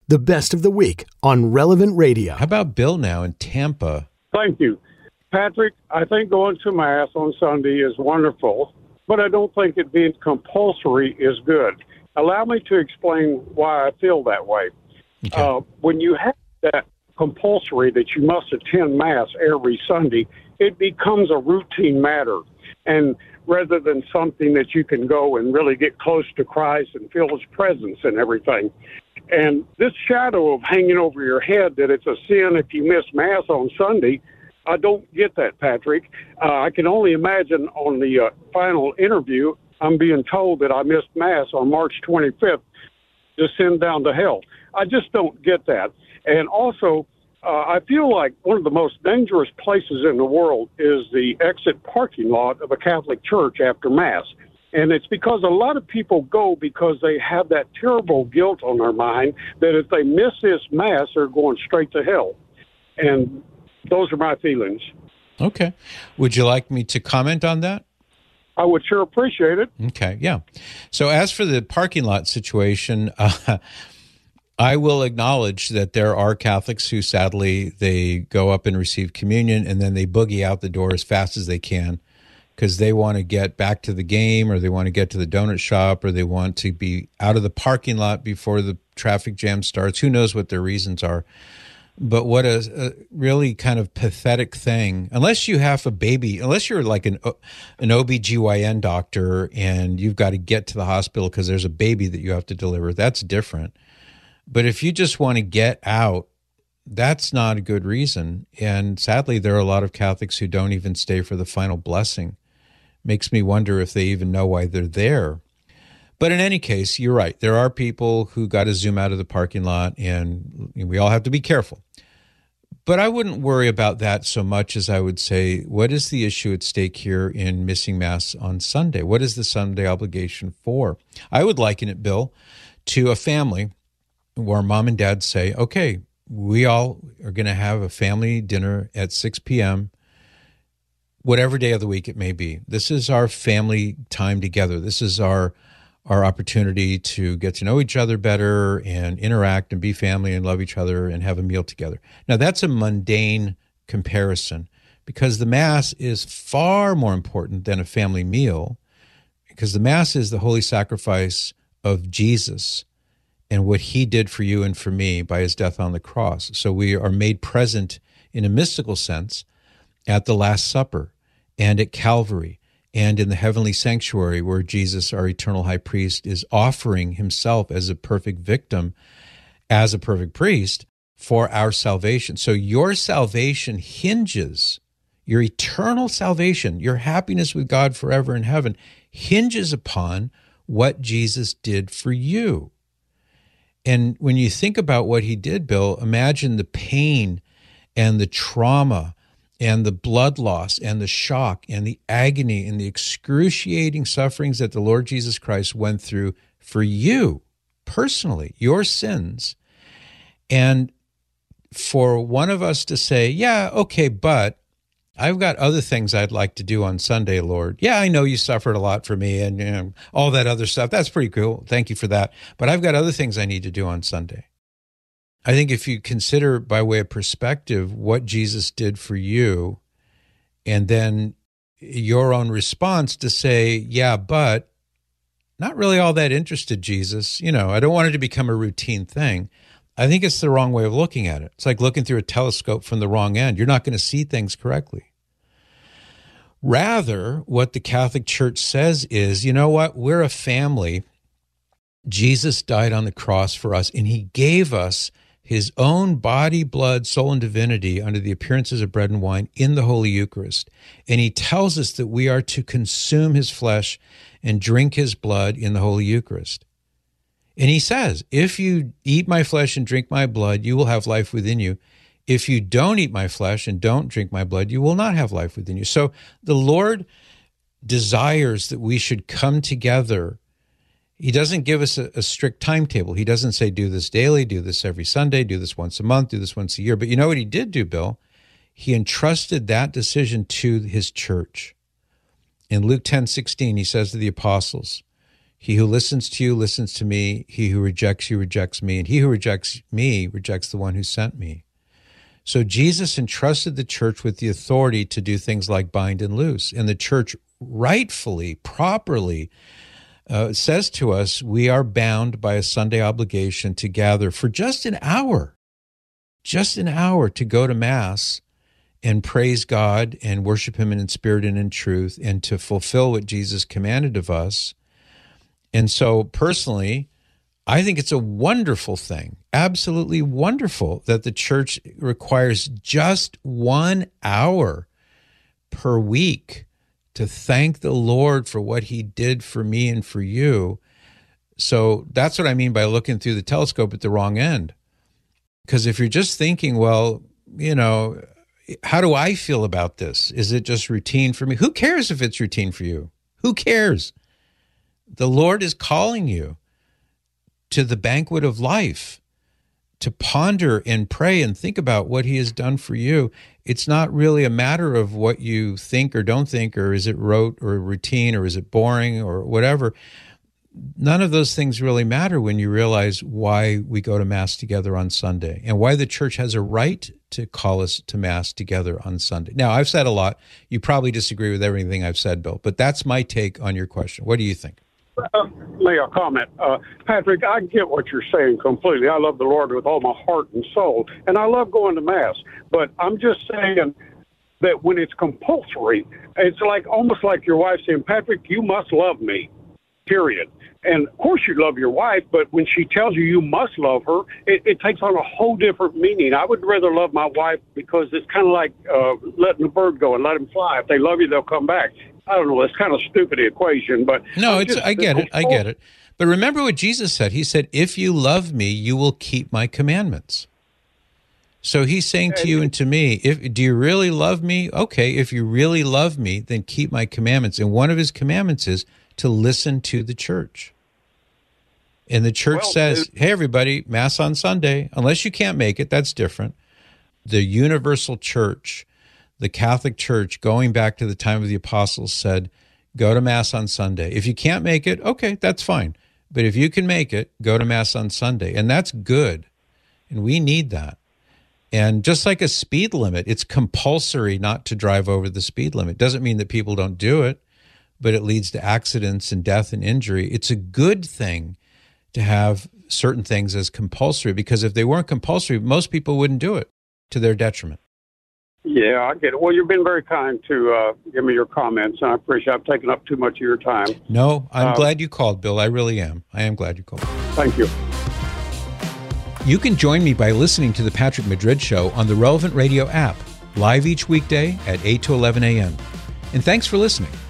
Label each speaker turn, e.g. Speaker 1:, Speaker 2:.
Speaker 1: the best of the week on Relevant Radio.
Speaker 2: How about Bill now in Tampa?
Speaker 3: Thank you. Patrick, I think going to Mass on Sunday is wonderful, but I don't think it being compulsory is good. Allow me to explain why I feel that way.
Speaker 2: Okay.
Speaker 3: When you have that compulsory that you must attend Mass every Sunday, it becomes a routine matter. And rather than something that you can go and really get close to Christ and feel His presence and everything. And this shadow of hanging over your head that it's a sin if you miss Mass on Sunday, I don't get that, Patrick. I can only imagine on the final interview, I'm being told that I missed Mass on March 25th to send down to hell. I just don't get that. And also, I feel like one of the most dangerous places in the world is the exit parking lot of a Catholic church after Mass. And it's because a lot of people go because they have that terrible guilt on their mind that if they miss this Mass, they're going straight to hell. And those are my feelings.
Speaker 2: Okay. Would you like me to comment on that?
Speaker 3: I would sure appreciate it.
Speaker 2: Okay, yeah. So as for the parking lot situation, I will acknowledge that there are Catholics who sadly, they go up and receive communion and then they boogie out the door as fast as they can because they want to get back to the game or they want to get to the donut shop or they want to be out of the parking lot before the traffic jam starts. Who knows what their reasons are. But what a really kind of pathetic thing, unless you have a baby, unless you're like an OBGYN doctor and you've got to get to the hospital because there's a baby that you have to deliver, that's different. But if you just want to get out, that's not a good reason. And sadly, there are a lot of Catholics who don't even stay for the final blessing. Makes me wonder if they even know why they're there. But in any case, you're right. There are people who got to zoom out of the parking lot, and we all have to be careful. But I wouldn't worry about that so much as I would say, what is the issue at stake here in missing Mass on Sunday? What is the Sunday obligation for? I would liken it, Bill, to a family where mom and dad say, okay, we all are going to have a family dinner at 6 p.m., whatever day of the week it may be. This is our family time together. This is our opportunity to get to know each other better and interact and be family and love each other and have a meal together. Now, that's a mundane comparison because the Mass is far more important than a family meal because the Mass is the holy sacrifice of Jesus and what He did for you and for me by His death on the cross. So we are made present in a mystical sense at the Last Supper and at Calvary and in the heavenly sanctuary where Jesus, our eternal high priest, is offering Himself as a perfect victim, as a perfect priest, for our salvation. So your salvation hinges, your eternal salvation, your happiness with God forever in heaven, hinges upon what Jesus did for you. And when you think about what He did, Bill, imagine the pain and the trauma and the blood loss and the shock and the agony and the excruciating sufferings that the Lord Jesus Christ went through for you personally, your sins. And for one of us to say, yeah, okay, but I've got other things I'd like to do on Sunday, Lord. Yeah, I know you suffered a lot for me and all that other stuff. That's pretty cool. Thank you for that. But I've got other things I need to do on Sunday. I think if you consider by way of perspective what Jesus did for you and then your own response to say, yeah, but not really all that interested, Jesus. I don't want it to become a routine thing. I think it's the wrong way of looking at it. It's like looking through a telescope from the wrong end. You're not going to see things correctly. Rather, what the Catholic Church says is, you know what? We're a family. Jesus died on the cross for us, and He gave us His own body, blood, soul, and divinity under the appearances of bread and wine in the Holy Eucharist. And He tells us that we are to consume His flesh and drink His blood in the Holy Eucharist. And He says, if you eat my flesh and drink my blood, you will have life within you. If you don't eat my flesh and don't drink my blood, you will not have life within you. So the Lord desires that we should come together. He doesn't give us a strict timetable. He doesn't say, do this daily, do this every Sunday, do this once a month, do this once a year. But you know what He did do, Bill? He entrusted that decision to His church. In Luke 10:16, He says to the apostles, He who listens to you listens to me. He who rejects you rejects me. And he who rejects me rejects the one who sent me. So Jesus entrusted the church with the authority to do things like bind and loose. And the church rightfully, properly says to us, we are bound by a Sunday obligation to gather for just an hour to go to Mass and praise God and worship him in spirit and in truth and to fulfill what Jesus commanded of us. And so personally, I think it's a wonderful thing, absolutely wonderful, that the church requires just 1 hour per week to thank the Lord for what he did for me and for you. So that's what I mean by looking through the telescope at the wrong end. Because if you're just thinking, well, you know, how do I feel about this? Is it just routine for me? Who cares if it's routine for you? Who cares? The Lord is calling you to the banquet of life, to ponder and pray and think about what he has done for you. It's not really a matter of what you think or don't think, or is it rote or routine, or is it boring or whatever. None of those things really matter when you realize why we go to Mass together on Sunday and why the church has a right to call us to Mass together on Sunday. Now, I've said a lot. You probably disagree with everything I've said, Bill, but that's my take on your question. What do you think?
Speaker 3: May I comment? Patrick, I get what you're saying completely. I love the Lord with all my heart and soul, and I love going to Mass. But I'm just saying that when it's compulsory, it's like almost like your wife saying, Patrick, you must love me, period. And, of course, you love your wife, but when she tells you you must love her, it takes on a whole different meaning. I would rather love my wife because it's kind of like letting a bird go and let him fly. If they love you, they'll come back. I don't know. It's kind of a stupid equation, but
Speaker 2: no, I get it. But remember what Jesus said. He said, if you love me, you will keep my commandments. So he's saying to you and to me, do you really love me? Okay, if you really love me, then keep my commandments. And one of his commandments is to listen to the church. And the church says, hey, everybody, Mass on Sunday. Unless you can't make it, that's different. The universal church, the Catholic Church, going back to the time of the apostles, said, go to Mass on Sunday. If you can't make it, okay, that's fine. But if you can make it, go to Mass on Sunday. And that's good. And we need that. And just like a speed limit, it's compulsory not to drive over the speed limit. Doesn't mean that people don't do it, but it leads to accidents and death and injury. It's a good thing to have certain things as compulsory, because if they weren't compulsory, most people wouldn't do it, to their detriment.
Speaker 3: Yeah, I get it. Well, you've been very kind to give me your comments, and I appreciate I've taken up too much of your time.
Speaker 2: No, I'm glad you called, Bill. I really am. I am glad you called.
Speaker 3: Thank you.
Speaker 2: You can join me by listening to The Patrick Madrid Show on the Relevant Radio app, live each weekday at 8 to 11 a.m. And thanks for listening.